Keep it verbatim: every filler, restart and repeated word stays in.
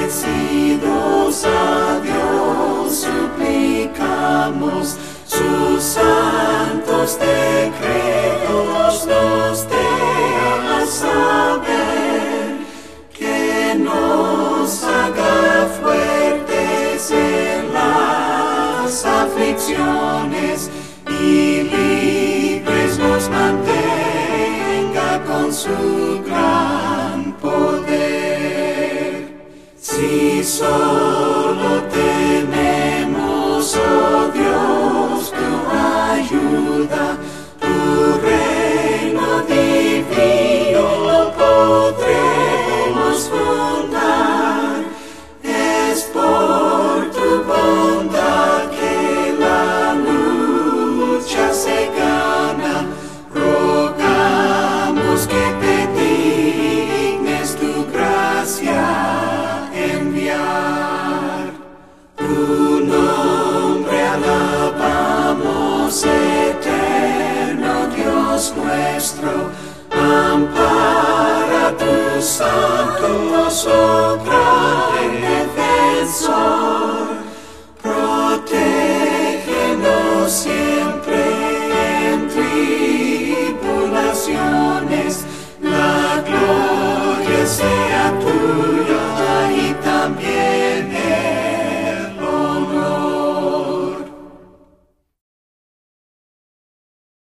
agradecidos a Dios suplicamos, sus santos decretos nos dejan saber que nos haga fuertes en las aflicciones y libres nos mantenga con su gran poder. Si solo tenemos, oh Dios, tu ayuda, tu reino divino podremos fundar. Es por tu bondad que la lucha se gana. Rogamos que te dignes tu gracia enviar. Tu nombre alabamos, eterno Dios nuestro. Ampara tus santos, oh gran defensor.